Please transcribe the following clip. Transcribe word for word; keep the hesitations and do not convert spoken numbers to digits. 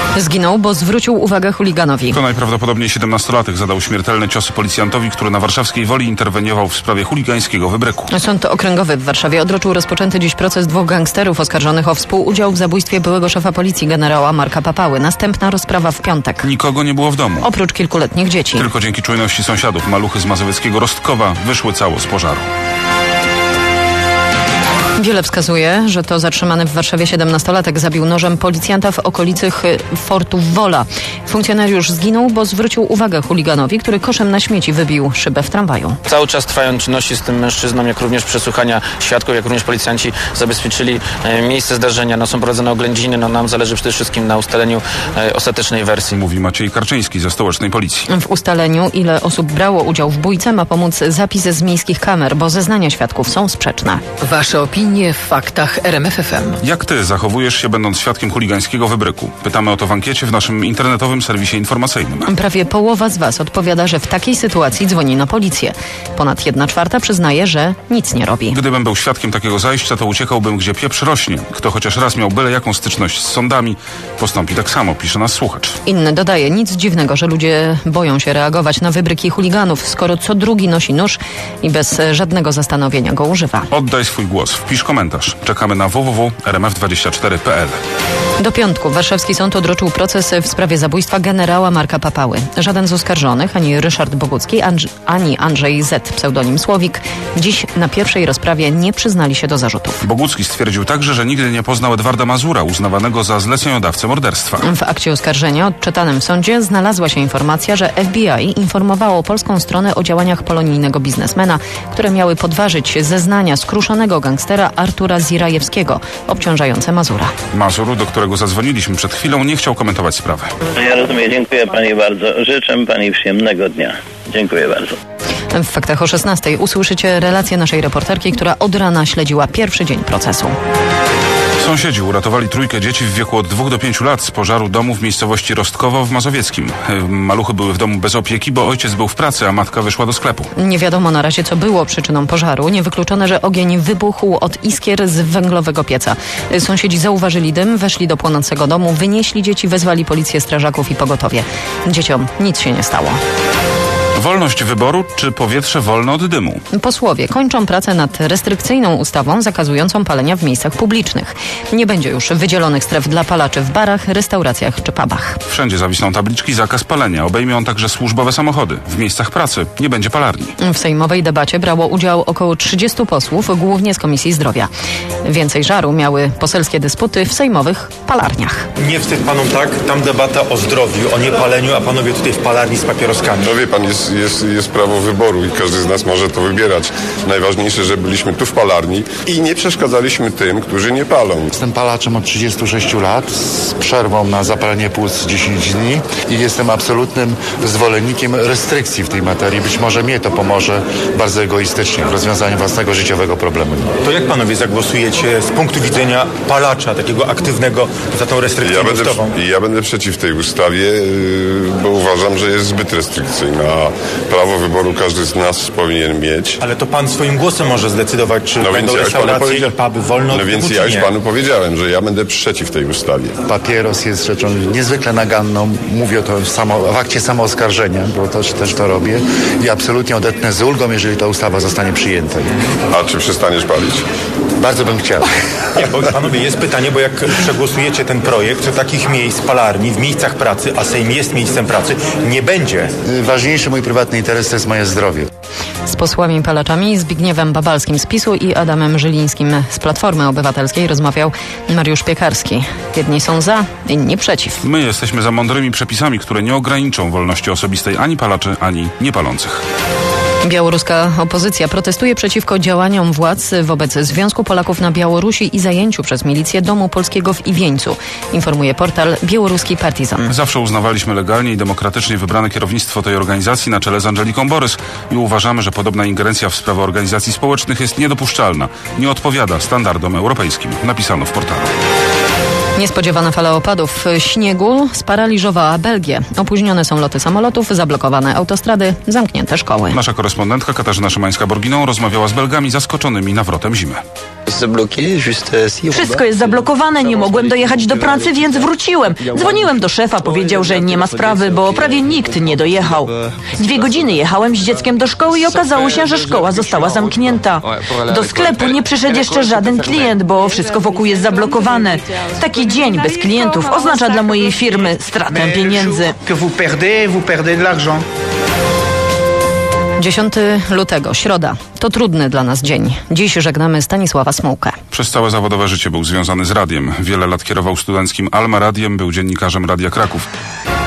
Zginął, bo zwrócił uwagę chuliganowi. To najprawdopodobniej siedemnastolatek zadał śmiertelne ciosy policjantowi, który na warszawskiej Woli interweniował w sprawie chuligańskiego wybryku. Sąd okręgowy w Warszawie odroczył rozpoczęty dziś proces dwóch gangsterów oskarżonych o współudział w zabójstwie byłego szefa policji generała Marka Papały. Następna rozprawa w piątek. Nikogo nie było w domu. Oprócz kilkuletnich dzieci. Tylko dzięki czujności sąsiadów maluchy z mazowieckiego Rostkowa wyszły cało z pożaru. Wiele wskazuje, że to zatrzymany w Warszawie siedemnastolatek zabił nożem policjanta w okolicy fortu Wola. Funkcjonariusz zginął, bo zwrócił uwagę chuliganowi, który koszem na śmieci wybił szybę w tramwaju. Cały czas trwają czynności z tym mężczyzną, jak również przesłuchania świadków, jak również policjanci zabezpieczyli e, miejsce zdarzenia. No, są prowadzone oględziny, no, nam zależy przede wszystkim na ustaleniu e, ostatecznej wersji. Mówi Maciej Karczyński ze stołecznej policji. W ustaleniu, ile osób brało udział w bójce, ma pomóc zapis z miejskich kamer, bo zeznania świadków są sprzeczne. Wasze opinie w faktach R M F F M. Jak ty zachowujesz się, będąc świadkiem chuligańskiego wybryku? Pytamy o to w ankiecie w naszym internetowym serwisie informacyjnym. Prawie połowa z was odpowiada, że w takiej sytuacji dzwoni na policję. Ponad jedna czwarta przyznaje, że nic nie robi. Gdybym był świadkiem takiego zajścia, to uciekałbym, gdzie pieprz rośnie. Kto chociaż raz miał byle jaką styczność z sądami, postąpi tak samo, pisze nas słuchacz. Inny dodaje, nic dziwnego, że ludzie boją się reagować na wybryki chuliganów, skoro co drugi nosi nóż i bez żadnego zastanowienia go używa. Oddaj swój głos, wpisz komentarz. Czekamy na w w w kropka r m f dwadzieścia cztery kropka p l. Do piątku warszawski sąd odroczył proces w sprawie zabójstwa generała Marka Papały. Żaden z oskarżonych, ani Ryszard Bogucki, ani Andrzej Z, pseudonim Słowik, dziś na pierwszej rozprawie nie przyznali się do zarzutów. Bogucki stwierdził także, że nigdy nie poznał Edwarda Mazura, uznawanego za zleceniodawcę morderstwa. W akcie oskarżenia odczytanym w sądzie znalazła się informacja, że F B I informowało polską stronę o działaniach polonijnego biznesmena, które miały podważyć zeznania skruszonego gangstera Artura Zirajewskiego, obciążające Mazura. Mazur, do którego zadzwoniliśmy przed chwilą, nie chciał komentować sprawy. Ja rozumiem, dziękuję pani bardzo. Życzę pani przyjemnego dnia. Dziękuję bardzo. W faktach o szesnastej usłyszycie relację naszej reporterki, która od rana śledziła pierwszy dzień procesu. Sąsiedzi uratowali trójkę dzieci w wieku od dwóch do pięciu lat z pożaru domu w miejscowości Rostkowo w Mazowieckim. Maluchy były w domu bez opieki, bo ojciec był w pracy, a matka wyszła do sklepu. Nie wiadomo na razie, co było przyczyną pożaru. Niewykluczone, że ogień wybuchł od iskier z węglowego pieca. Sąsiedzi zauważyli dym, weszli do płonącego domu, wynieśli dzieci, wezwali policję, strażaków i pogotowie. Dzieciom nic się nie stało. Wolność wyboru czy powietrze wolne od dymu? Posłowie kończą pracę nad restrykcyjną ustawą zakazującą palenia w miejscach publicznych. Nie będzie już wydzielonych stref dla palaczy w barach, restauracjach czy pubach. Wszędzie zawisną tabliczki zakaz palenia. Obejmie on także służbowe samochody. W miejscach pracy nie będzie palarni. W sejmowej debacie brało udział około trzydziestu posłów, głównie z Komisji Zdrowia. Więcej żaru miały poselskie dysputy w sejmowych palarniach. Nie wstyd panom, tak? Tam debata o zdrowiu, o niepaleniu, a panowie tutaj w palarni z papieroskami. No wie pan, jest Jest, jest prawo wyboru i każdy z nas może to wybierać. Najważniejsze, że byliśmy tu w palarni i nie przeszkadzaliśmy tym, którzy nie palą. Jestem palaczem od trzydziestu sześciu lat z przerwą na zapalenie płuc dziesięć dni i jestem absolutnym zwolennikiem restrykcji w tej materii. Być może mnie to pomoże bardzo egoistycznie w rozwiązaniu własnego życiowego problemu. To jak panowie zagłosujecie z punktu widzenia palacza, takiego aktywnego, za tą restrykcją ja będę, ustawą? Ja będę przeciw tej ustawie, bo uważam, że jest zbyt restrykcyjna. Prawo wyboru każdy z nas powinien mieć. Ale to pan swoim głosem może zdecydować, czy no będą ja restauracje i puby wolno od No więc dymu, ja czy już nie? panu powiedziałem, że ja będę przeciw tej ustawie. Papieros jest rzeczą niezwykle naganną. Mówię to w, samo, w akcie samooskarżenia, bo to, też to robię. I absolutnie odetnę z ulgą, jeżeli ta ustawa zostanie przyjęta. A czy przestaniesz palić? Bardzo bym chciał. Nie, bo panowie, jest pytanie, bo jak przegłosujecie ten projekt, że takich miejsc palarni w miejscach pracy, a Sejm jest miejscem pracy, nie będzie. Ważniejszy mój prywatny interes to jest moje zdrowie. Z posłami palaczami Zbigniewem Babalskim z PiSu i Adamem Żylińskim z Platformy Obywatelskiej rozmawiał Mariusz Piekarski. Jedni są za, inni przeciw. My jesteśmy za mądrymi przepisami, które nie ograniczą wolności osobistej ani palaczy, ani niepalących. Białoruska opozycja protestuje przeciwko działaniom władz wobec Związku Polaków na Białorusi i zajęciu przez milicję Domu Polskiego w Iwieńcu, informuje portal Białoruski Partizan. Zawsze uznawaliśmy legalnie i demokratycznie wybrane kierownictwo tej organizacji na czele z Angeliką Borys i uważamy, że podobna ingerencja w sprawy organizacji społecznych jest niedopuszczalna, nie odpowiada standardom europejskim, napisano w portalu. Niespodziewana fala opadów śniegu sparaliżowała Belgię. Opóźnione są loty samolotów, zablokowane autostrady, zamknięte szkoły. Nasza korespondentka Katarzyna Szymańska-Borginą rozmawiała z Belgami zaskoczonymi nawrotem zimy. Wszystko jest zablokowane, nie mogłem dojechać do pracy, więc wróciłem. Dzwoniłem do szefa, powiedział, że nie ma sprawy, bo prawie nikt nie dojechał. Dwie godziny jechałem z dzieckiem do szkoły i okazało się, że szkoła została zamknięta. Do sklepu nie przyszedł jeszcze żaden klient, bo wszystko wokół jest zablokowane. Taki dzień bez klientów oznacza dla mojej firmy stratę pieniędzy. dziesiątego lutego, środa. To trudny dla nas dzień. Dziś żegnamy Stanisława Smułkę. Przez całe zawodowe życie był związany z radiem. Wiele lat kierował studenckim Alma Radiem, był dziennikarzem Radia Kraków.